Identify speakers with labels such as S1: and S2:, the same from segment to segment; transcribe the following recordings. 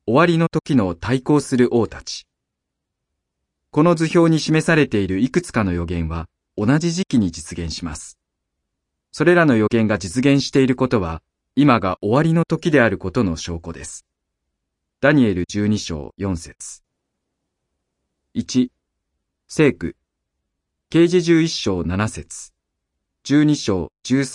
S1: 終わりの時の対抗する王たち。この図表に示されているいくつかの予言は同じ時期に実現します。それらの予言が実現していることは、今が終わりの時であることの証拠です。ダニエル12章4節。1、聖句。啓示11章7節。12章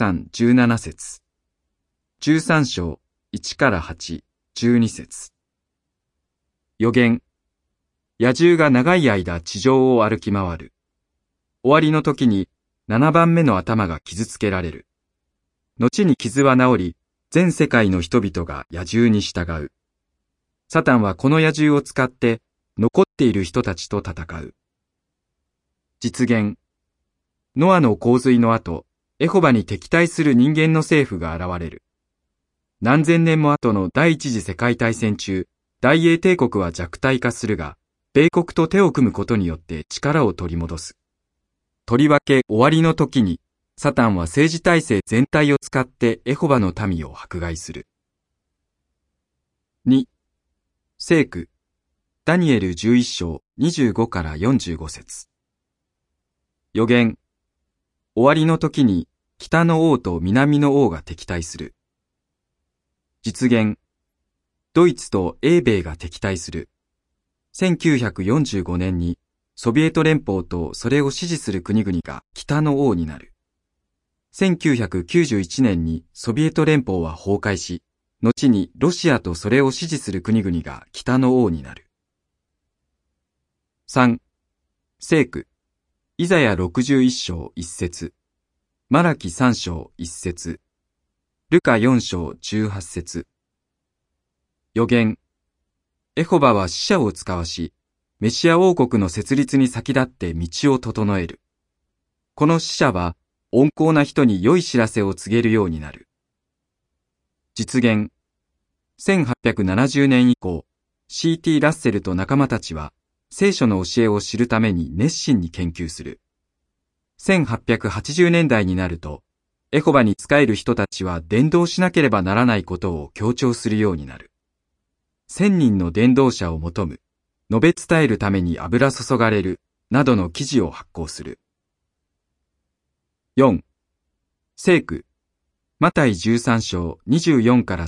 S1: 13、17節。13章1から8、12節。予言。野獣が長い間地上を歩き回る。終わりの時に7番目の頭が傷つけられる。後に傷は治り、全世界の人々が野獣に従う。サタンはこの野獣を使って残っている人たちと戦う。実現。ノアの洪水の後、エホバに敵対する人間の政府が現れる。何千年も後の第一次世界大戦中、大英帝国は弱体化するが、米国と手を組むことによって力を取り戻す。とりわけ終わりの時に、サタンは政治体制全体を使ってエホバの民を迫害する。2、聖句。ダニエル11章25から45節。予言。終わりの時に北の王と南の王が敵対する。実現。ドイツと英米が敵対する。1945年にソビエト連邦とそれを支持する国々が北の王になる。1991年にソビエト連邦は崩壊し、後にロシアとそれを支持する国々が北の王になる。3、聖句。イザヤ61章1節。マラキ3章1節。ルカ4章18節。予言。エホバは使者を使わし、メシア王国の設立に先立って道を整える。この使者は、温厚な人に良い知らせを告げるようになる。実現。1870年以降、C.T. ラッセルと仲間たちは、聖書の教えを知るために熱心に研究する。1880年代になると、エホバに仕える人たちは伝道しなければならないことを強調するようになる。1000人の伝道者を求む、述べ伝えるために油注がれる、などの記事を発行する。4、聖句。マタイ13章24から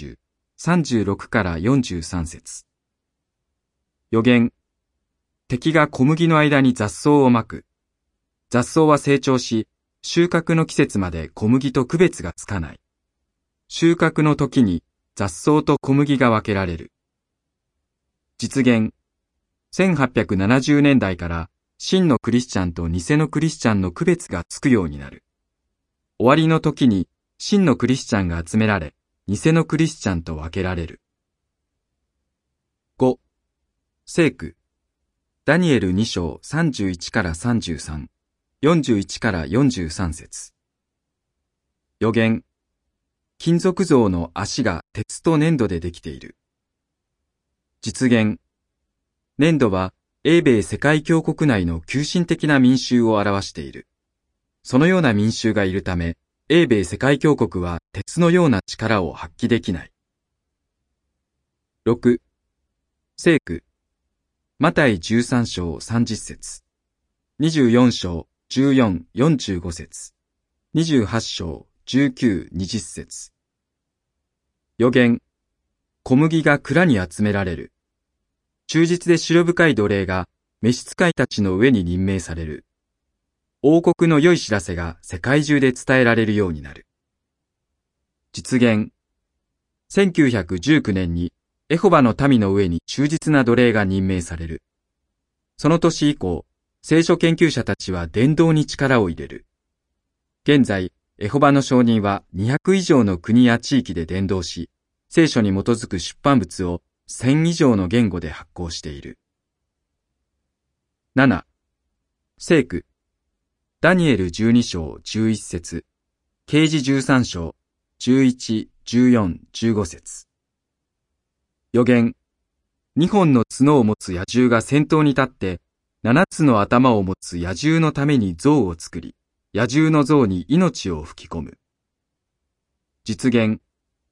S1: 30、36から43節。予言。敵が小麦の間に雑草をまく。雑草は成長し、収穫の季節まで小麦と区別がつかない。収穫の時に雑草と小麦が分けられる。実現。1870年代から真のクリスチャンと偽のクリスチャンの区別がつくようになる。終わりの時に真のクリスチャンが集められ、偽のクリスチャンと分けられる。5、聖句。ダニエル2章31から33、41から43節。予言。金属像の足が鉄と粘土でできている。実現。粘土は英米世界教国内の急進的な民衆を表している。そのような民衆がいるため、英米世界教国は鉄のような力を発揮できない。6、聖句。マタイ13章30節、24章14、45節、28章19、20節。予言。小麦が蔵に集められる。忠実で思慮深い奴隷が召使いたちの上に任命される。王国の良い知らせが世界中で伝えられるようになる。実現。1919年にエホバの民の上に忠実な奴隷が任命される。その年以降、聖書研究者たちは伝道に力を入れる。現在、エホバの証人は200以上の国や地域で伝道し、聖書に基づく出版物を1000以上の言語で発行している。7、聖句。ダニエル12章11節、啓示13章11、14、15節。予言。2本の角を持つ野獣が先頭に立って、7つの頭を持つ野獣のために像を作り、野獣の像に命を吹き込む。実現。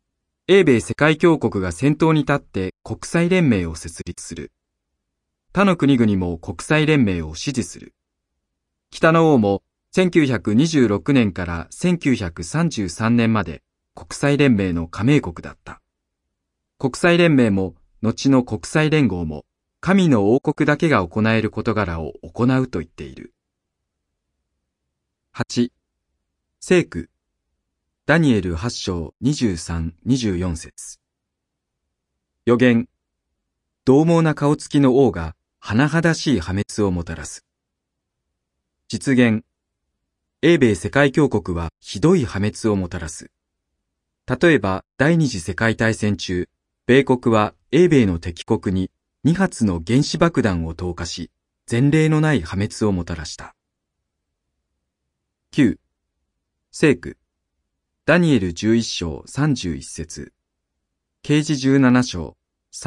S1: 英米世界強国が先頭に立って国際連盟を設立する。他の国々も国際連盟を支持する。北の王も1926年から1933年まで国際連盟の加盟国だった。国際連盟も後の国際連合も神の王国だけが行える事柄を行うと言っている。8. 聖句ダニエル8章23、24節。予言獰猛な顔つきの王が甚だしい破滅をもたらす。実現英米世界強国はひどい破滅をもたらす。例えば第二次世界大戦中、米国は英米の敵国に2発の原子爆弾を投下し、前例のない破滅をもたらした。9. 聖句ダニエル11章31節啓示17章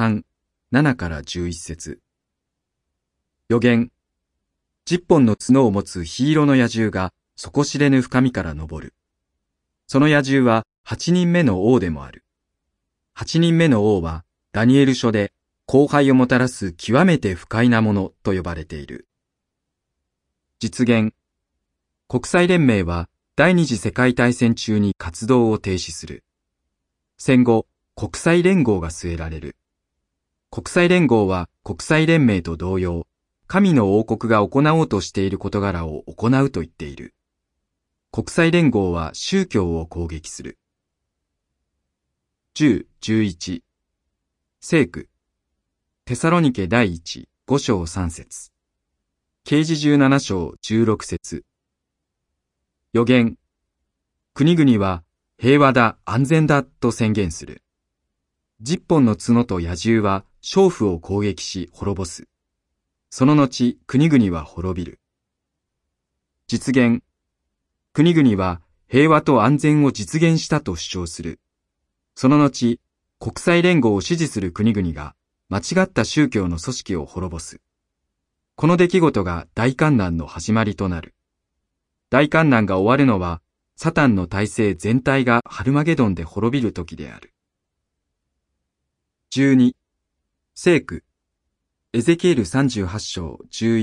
S1: 3、7から11節予言10本の角を持つ火色の野獣が底知れぬ深みから昇る。その野獣は8人目の王でもある。8人目の王はダニエル書で荒廃をもたらす極めて不快なものと呼ばれている。実現国際連盟は第二次世界大戦中に活動を停止する。戦後、国際連合が据えられる。国際連合は国際連盟と同様、神の王国が行おうとしている事柄を行うと言っている。国際連合は宗教を攻撃する。10、11聖句テサロニケ第1、5章3節啓示17章16節予言国々は平和だ、安全だと宣言する。10本の角と野獣は娼婦を攻撃し滅ぼす。その後、国々は滅びる。実現国々は平和と安全を実現したと主張する。その後、国際連合を支持する国々が間違った宗教の組織を滅ぼす。この出来事が大患難の始まりとなる。大患難が終わるのは、サタンの体制全体がハルマゲドンで滅びる時である。12. 聖句エゼキエル38章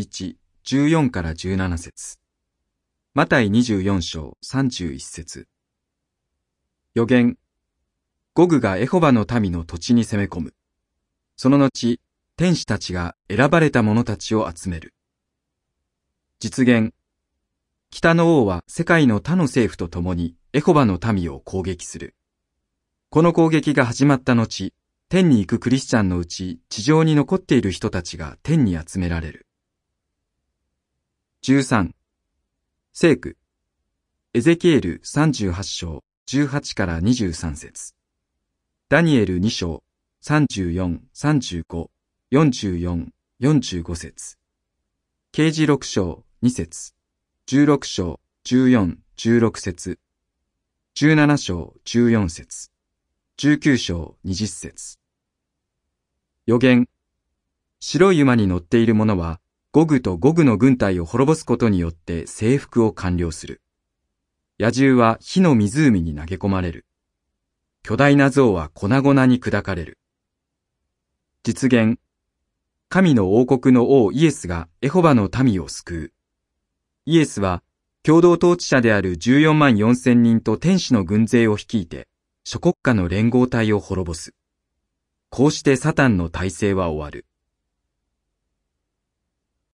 S1: 11、14から17節マタイ24章31節予言ゴグがエホバの民の土地に攻め込む。その後、天使たちが選ばれた者たちを集める。実現北の王は世界の他の政府と共にエホバの民を攻撃する。この攻撃が始まった後、天に行くクリスチャンのうち地上に残っている人たちが天に集められる。13. 聖句エゼキエル38章18から23節ダニエル2章34、35、44、45節啓示6章2節16章14、16節17章14節19章20節予言白い馬に乗っている者はゴグとゴグの軍隊を滅ぼすことによって征服を完了する。野獣は火の湖に投げ込まれる。巨大な像は粉々に砕かれる。実現神の王国の王イエスがエホバの民を救う。イエスは共同統治者である14万4千人と天使の軍勢を率いて諸国家の連合体を滅ぼす。こうしてサタンの体制は終わる。